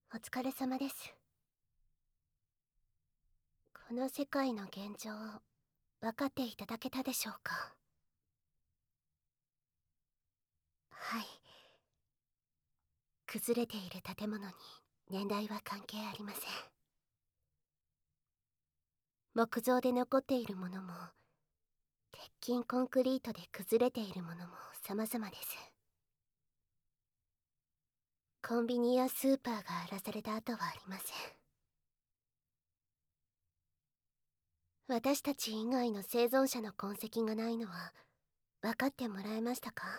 お疲れ様です。この世界の現状を分かっていただけたでしょうか？はい。崩れている建物に年代は関係ありません。木造で残っているものも、鉄筋コンクリートで崩れているものも様々です。コンビニやスーパーが荒らされた跡はありません。私たち以外の生存者の痕跡がないのは分かってもらえましたか？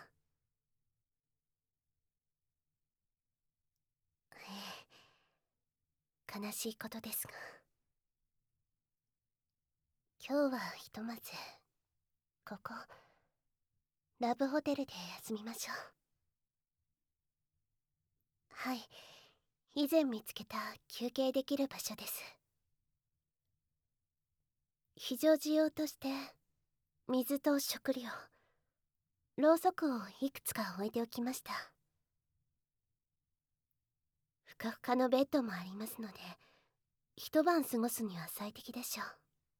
悲しいことですが、今日はひとまずここラブホテルで休みましょう。はい、以前見つけた休憩できる場所です。非常時用として水と食料、ろうそくをいくつか置いておきました。ふかふかのベッドもありますので、一晩過ごすには最適でしょう。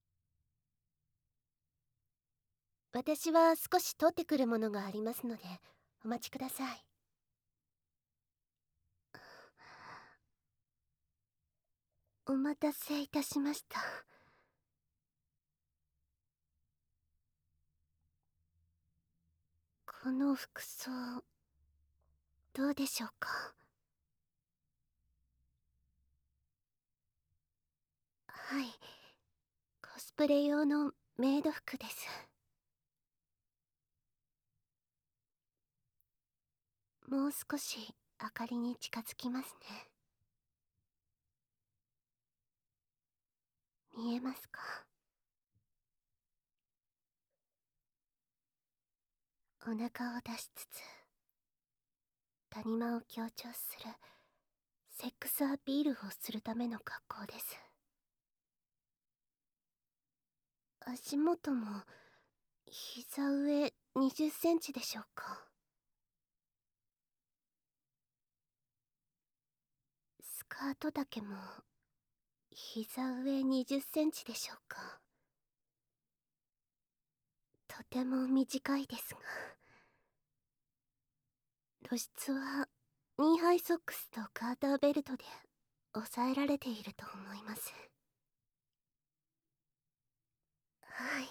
私は少し取ってくるものがありますので、お待ちください。お待たせいたしました。この服装、どうでしょうか？はい、コスプレ用のメイド服です。もう少し明かりに近づきますね。見えますか？お腹を出しつつ谷間を強調するセックスアピールをするための格好です。足元も膝上20センチでしょうか？スカート丈も膝上20センチでしょうか？とても短いですが、露出はニーハイソックスとガーターベルトで抑えられていると思います。はい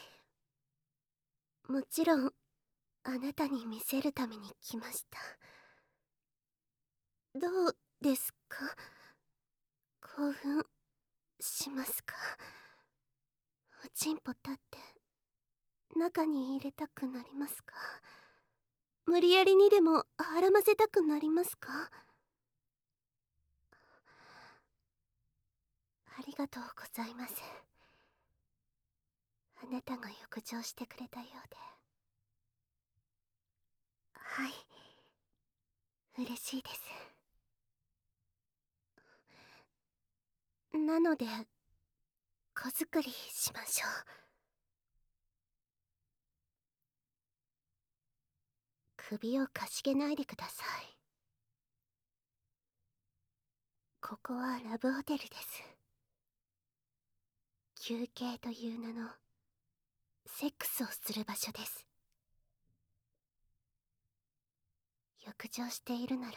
、もちろんあなたに見せるために来ました。どうですか？興奮しますか？おちんぽ立って中に入れたくなりますか？無理やりにでも孕ませたくなりますか？ありがとうございます。あなたが浴場してくれたようで。はい、嬉しいです。なので子作りしましょう。首をかしげないでください。ここはラブホテルです。休憩という名のセックスをする場所です。浴場しているなら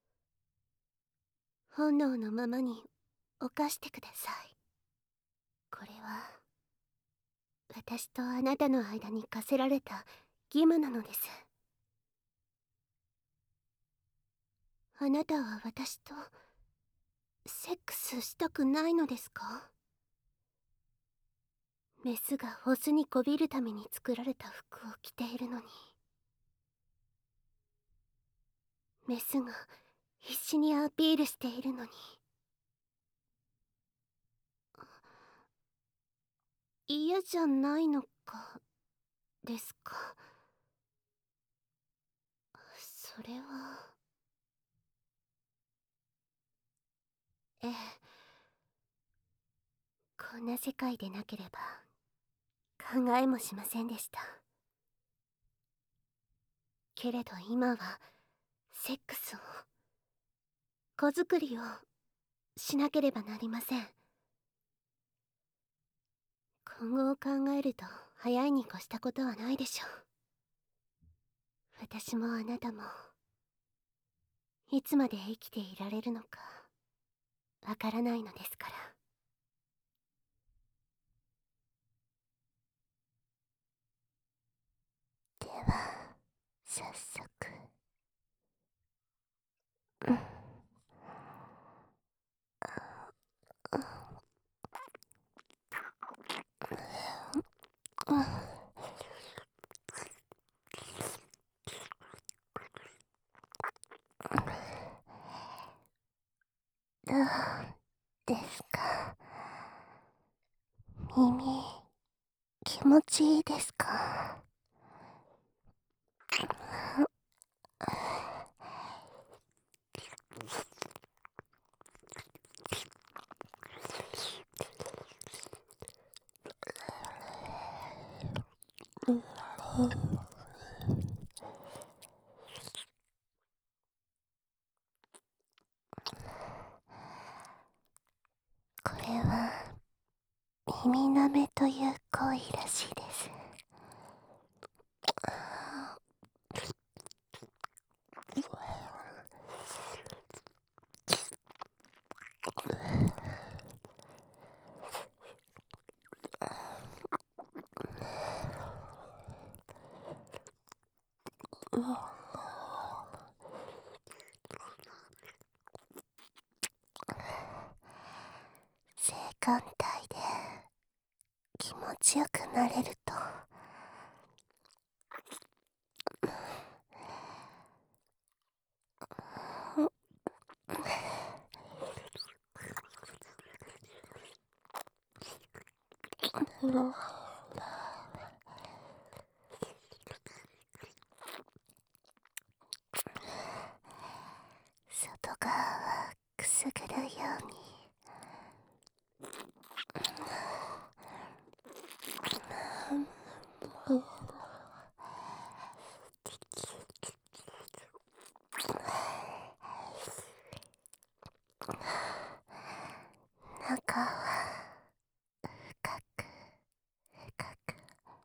本能のままに犯してください。これは私とあなたの間に課せられた義務なのです。あなたは私とセックスしたくないのですか？メスがオスにこびるために作られた服を着ているのに、メスが必死にアピールしているのに、嫌じゃないのかですか？それは。ええ、こんな世界でなければ考えもしませんでした。けれど今はセックスを、子作りをしなければなりません。今後を考えると早いに越したことはないでしょう。私もあなたもいつまで生きていられるのかわからないのですから。では早速。どうですか？耳気持ちいいですか？これは耳なめという行為らしいです。性感帯で気持ちよくなれると外側はくすぐるように中は深く深く、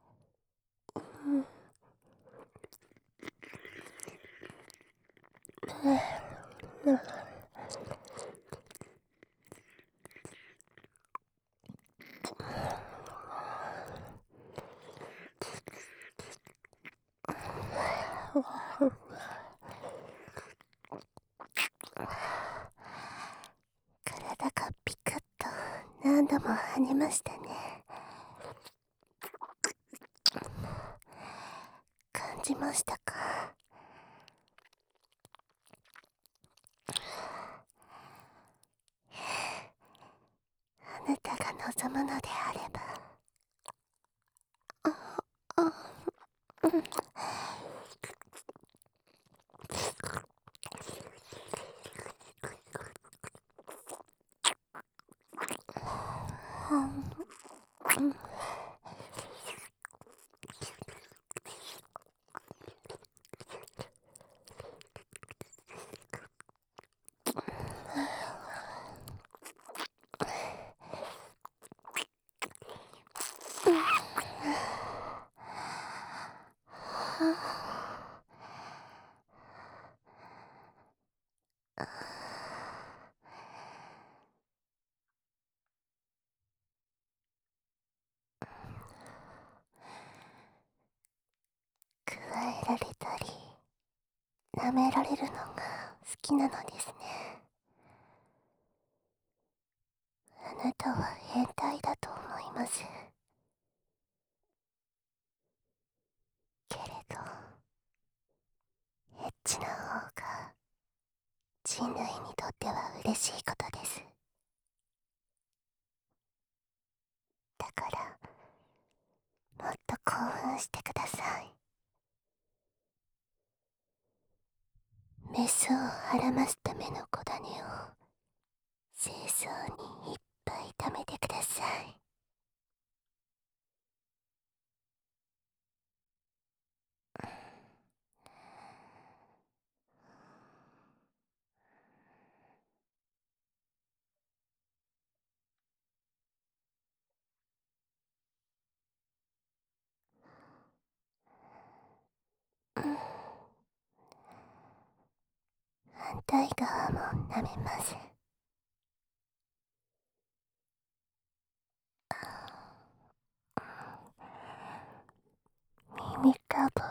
体がピクッと何度も跳ねましたね。感じましたか？あなたが望むのであれば。加えられたり舐められるのが好きなのですね。あなたは変態だと思います。けれどエッチな方が人類にとっては嬉しいことです。だからもっと興奮してください。メスをはらますための小種を清掃にいっぱい貯めてください。 反対側も舐めます。耳たぶ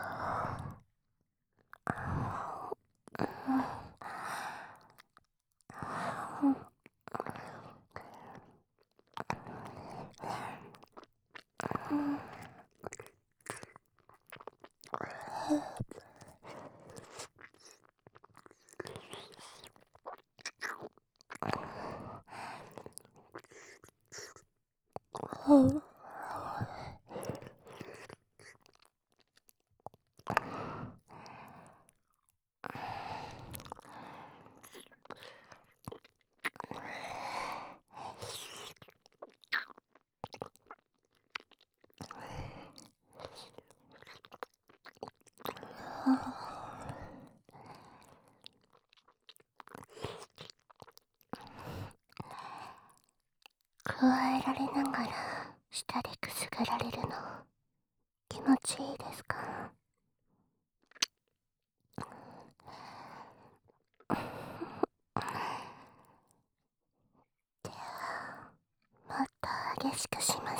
加えられながら舌でくすぐられるの気持ちいいですか？ではもっと激しくします。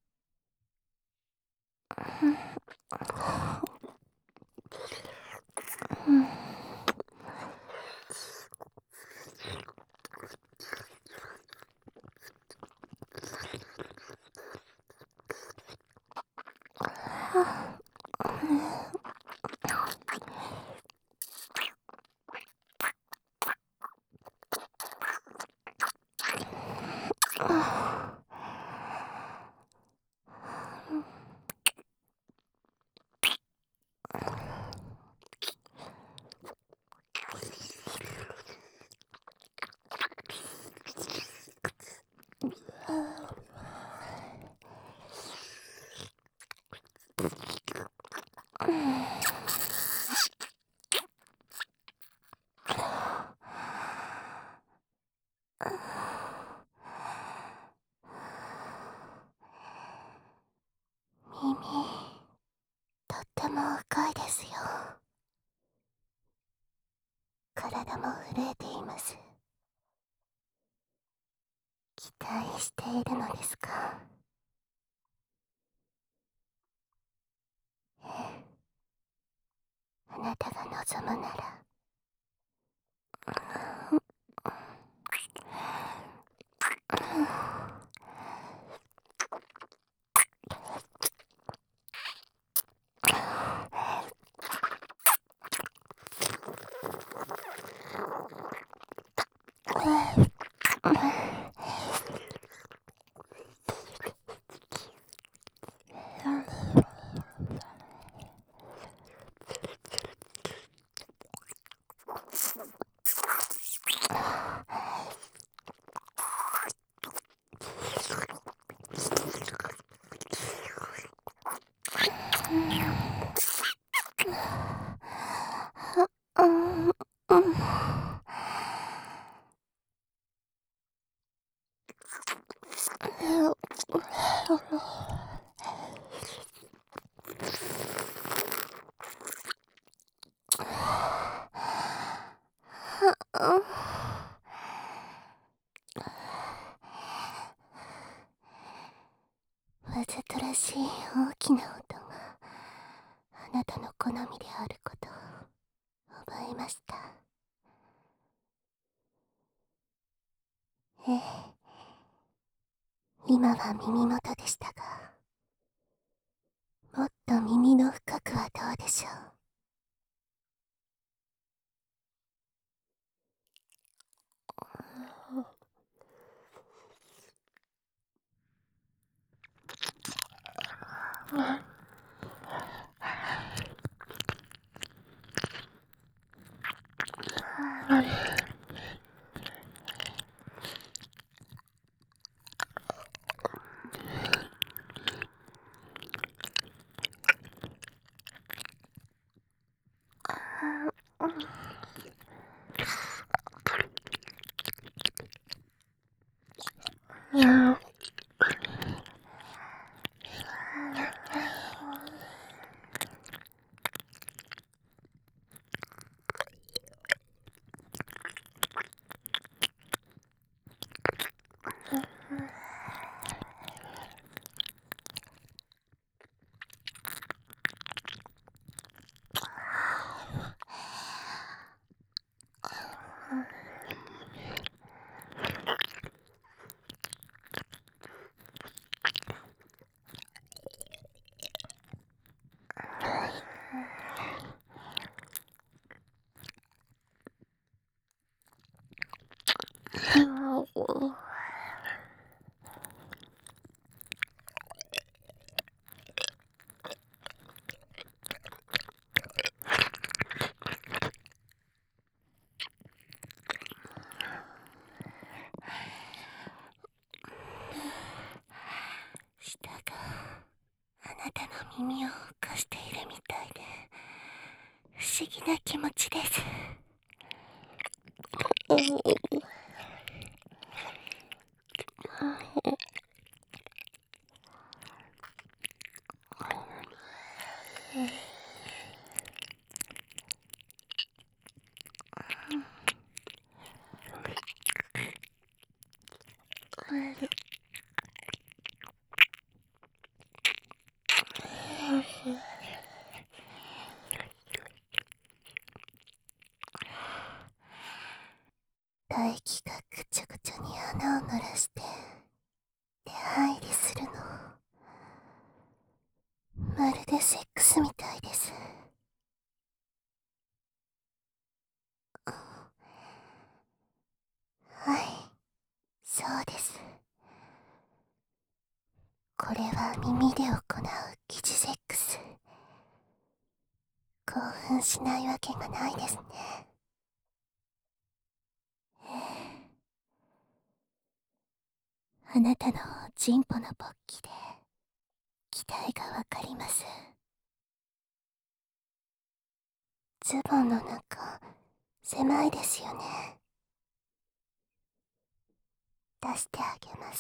耳、とっても深いですよ。体も震えています。期待しているのですか？ええ、あなたが望むなら。わざとらしい大きな音があなたの好みであることを覚えました。ええ、今は耳元でしたが、もっと耳の深くはどうでしょう。 舌があなたの耳をかしているみたいで不思議な気持ちです。大気がぐちゃぐちゃに穴を濡らして出入りするの、まるでセックスみたいです。はい、そうです。これは耳で行う疑似セックス。興奮しないわけがないですね。あなたのチンポの勃起で期待がわかります。ズボンの中狭いですよね。出してあげます。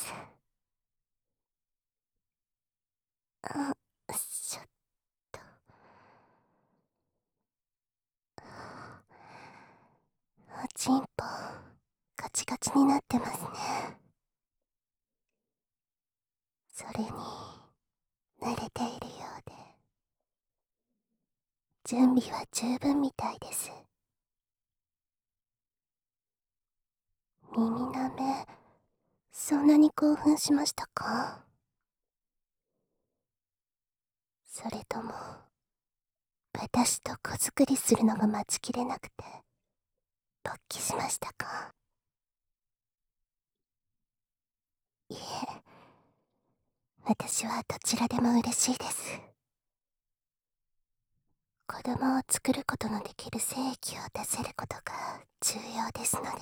あ、ちょっと。おちんぽガチガチになってますね。それに慣れているようで準備は十分みたいです。耳なめ、そんなに興奮しましたか？それとも私と子作りするのが待ちきれなくて勃起しましたか？いえ、私はどちらでも嬉しいです。子供を作ることのできる精液を出せることが重要ですので。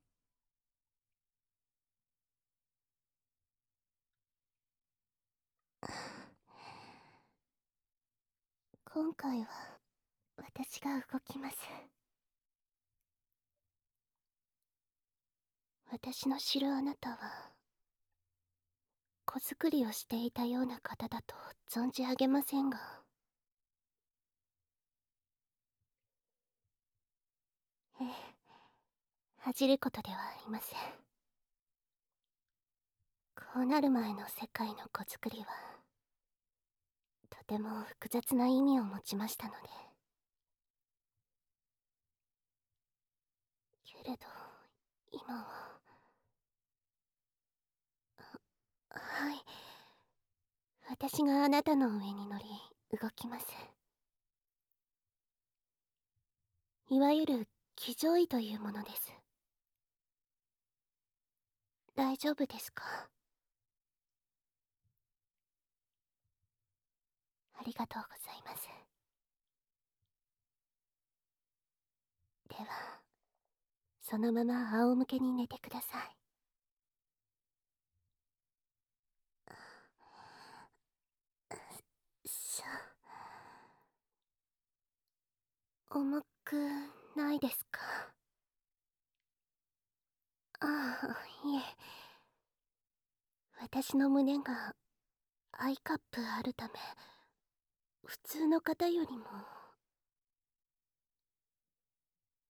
今回は私が動きます。私の知るあなたは子作りをしていたような方だと存じ上げませんが、ええ、恥じることではありません。こうなる前の世界の子作りはとても複雑な意味を持ちましたので。けれど今は、はい、私があなたの上に乗り動きます。いわゆる騎乗位というものです。大丈夫ですか？ありがとうございます。ではそのまま仰向けに寝てください。し重くないですか？ああ、いえ、私の胸がアイカップあるため普通の方よりも。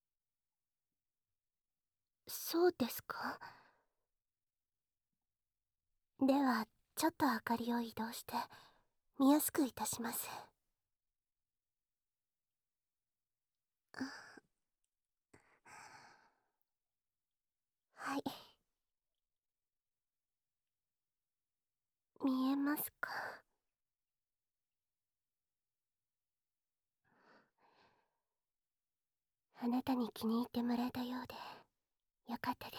そうですか？ ではちょっと明かりを移動して見やすくいたします。はい、見えますか？あなたに気に入ってもらえたようでよかったです。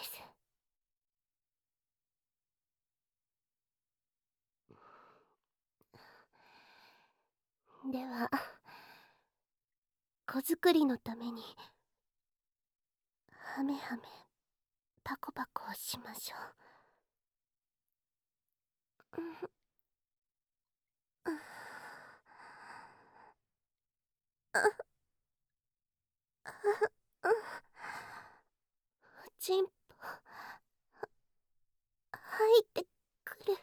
では子作りのためにハメハメパコパコをしましょう。おちんぽ入ってくる。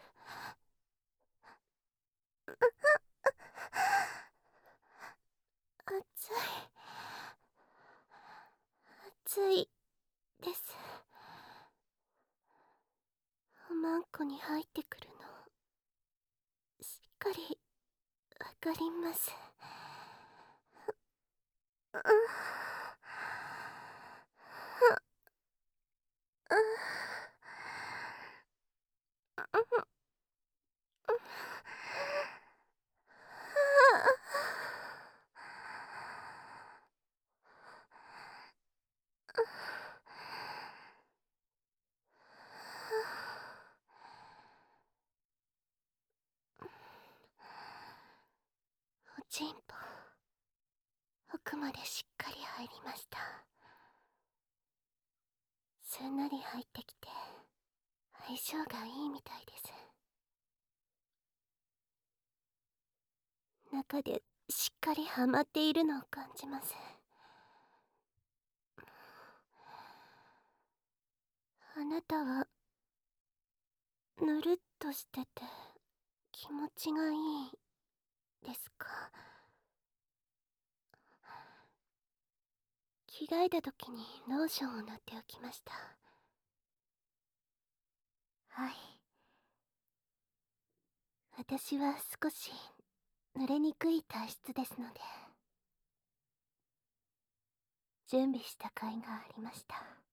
熱い熱いです。おまんこに入ってくるのしっかりわかります。おちんぽ奥までしっかり入りました。すんなり入ってきて相性がいいみたいです。中でしっかりはまっているのを感じます。あなたはぬるっとしてて気持ちがいいですか？着替えた時にローションを塗っておきました。はい、私は少し濡れにくい体質ですので準備した甲斐がありました。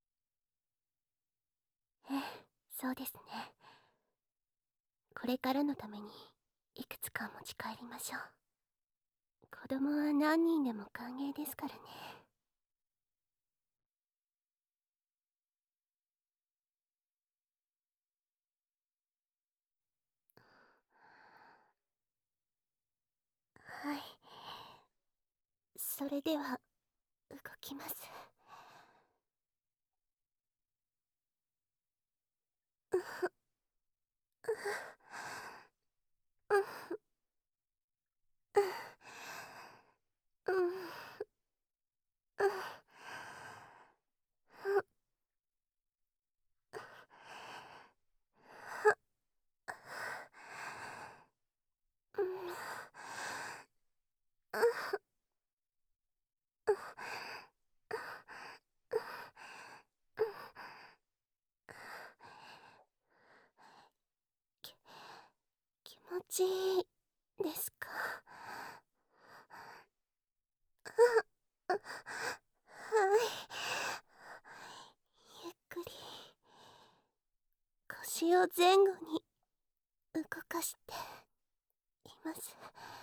ええ、そうですね。これからのためにいくつか持ち帰りましょう。子供は何人でも歓迎ですからね。はい、それでは動きます。気持ちいいですか？はい、ゆっくり腰を前後に動かしています。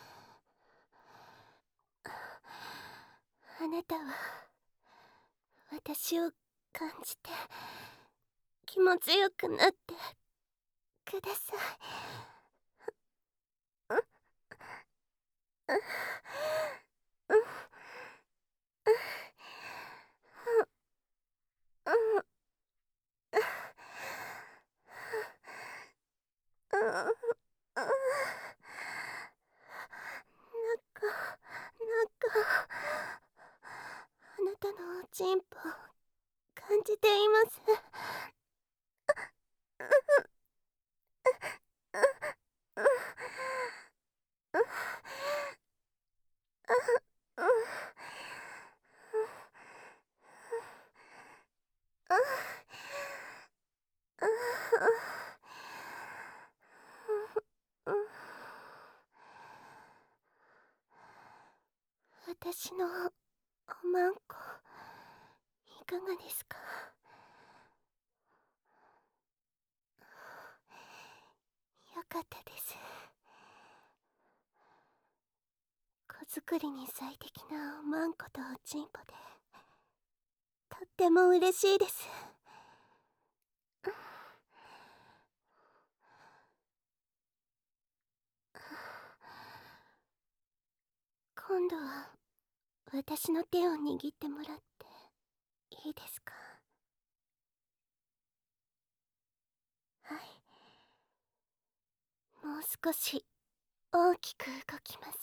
あなたは私を感じて気持ちよくなってください。あなたのおちんぽ感じています。 私のおまんこいかがですか？よかったです。子作りに最適なおまんことおちんぽでとっても嬉しいです。今度は私の手を握ってもらっていいですか？はい、もう少し大きく動きます。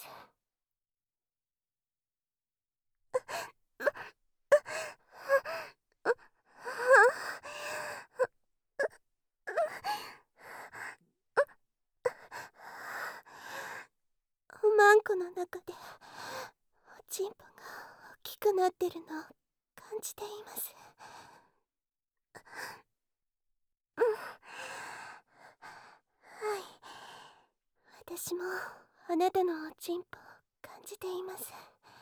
おまんこの中でおちんぽが大きくなってるのを感じています。はい、私もあなたのおちんぽを感じています。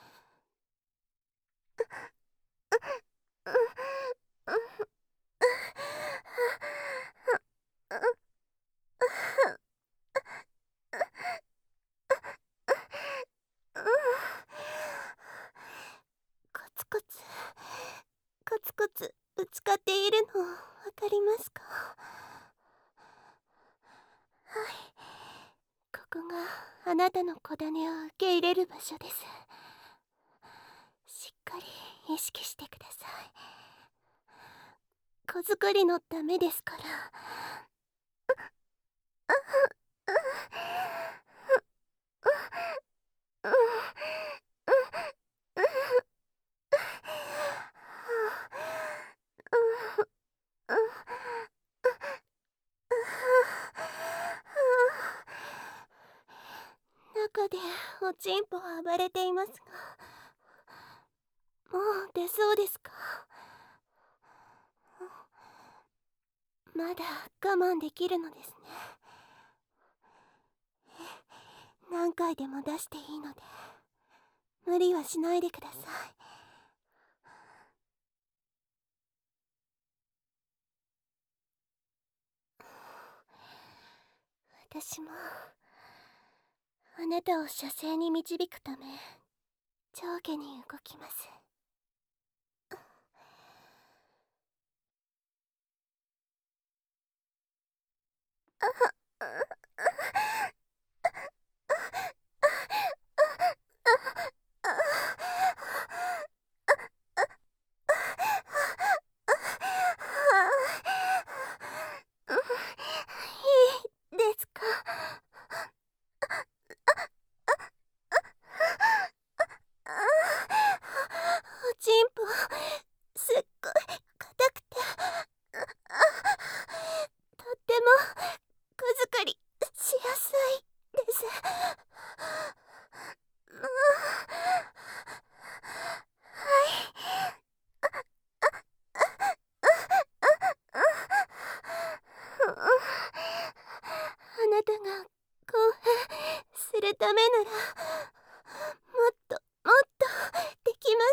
コツコツコツコツぶつかっているのわかりますか？はい、ここがあなたの子種を受け入れる場所です。しっかり意識してください。子作りのためですから。中でおちんぽ暴れていますが、もう出そうですか？まだ我慢できるのですね。何回でも出していいので無理はしないでください。私もあなたを射精に導くため上下に動きます。いいですか？おちんぽすっごい硬くてとっても子作りしやすいです。あなたが興奮するためならもっともっとできます。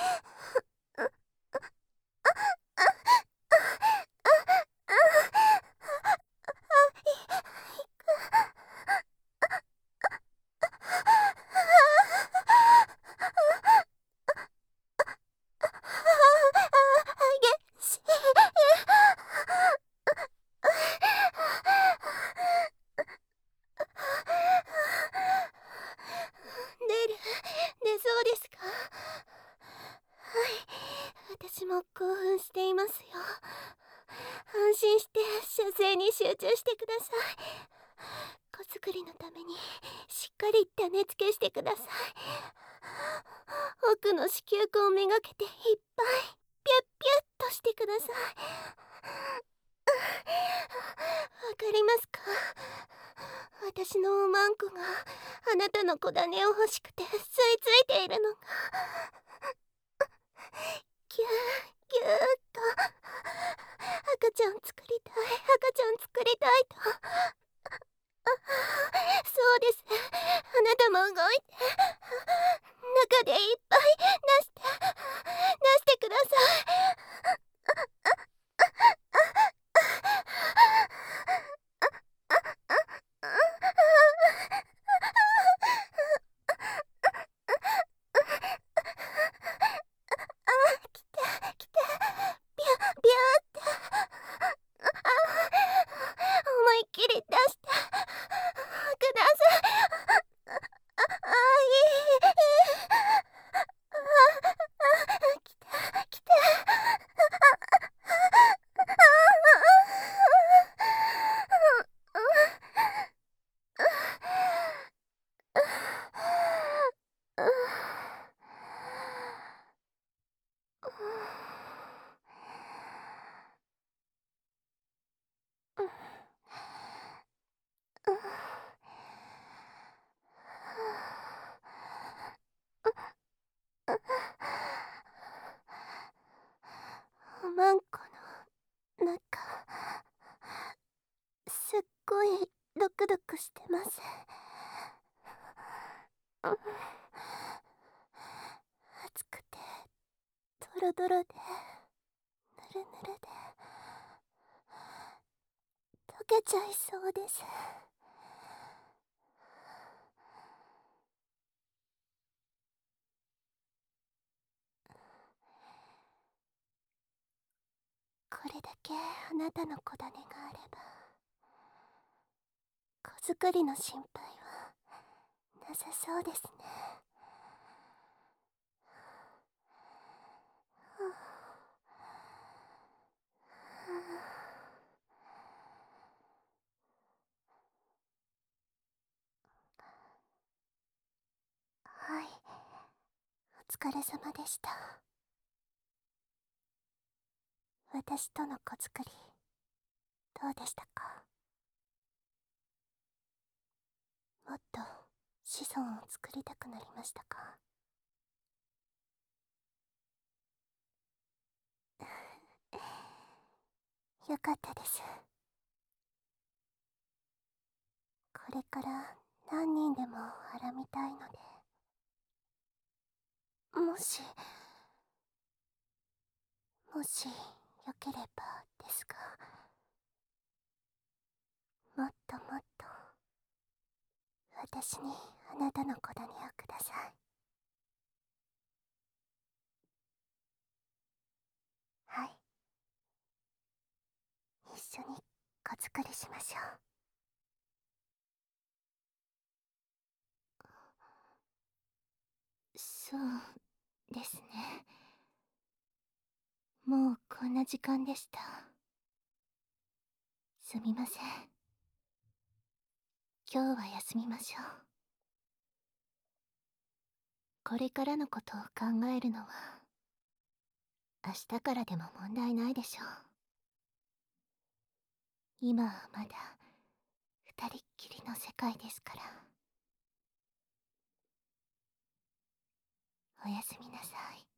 激しい。出そうですか？はい、私も興奮していますよ。安心して射精に集中してください。子作りのためにしっかり種付けしてください。奥の子宮口めがけていっぱいピュッピュッとしてください。わかりますか？私のおまんこがあなたの子種を欲しくて吸い付いているのがぎゅーぎゅーっと赤ちゃん作りたい赤ちゃん作りたいと。そうです、あなたも動いて。 中でいっぱい出してください。来て、来て、ビュビューって思いっきり出してください。いい。来て、来て。おまんこの中、すっごいドクドクしてます。熱くてドロドロでぬるぬるで溶けちゃいそうです。これだけあなたの子種があれば子作りの心配はなさそうですね。はい、お疲れ様でした。私との子作りどうでしたか？もっと子孫を作りたくなりましたか？よかったです。これから何人でもあらみたいので、もしよければですが、もっともっと私にあなたの子種をください。はい、一緒に子作りしましょう。そうですね。もうこんな時間でした。すみません。今日は休みましょう。これからのことを考えるのは明日からでも問題ないでしょう。今はまだ二人っきりの世界ですから。おやすみなさい。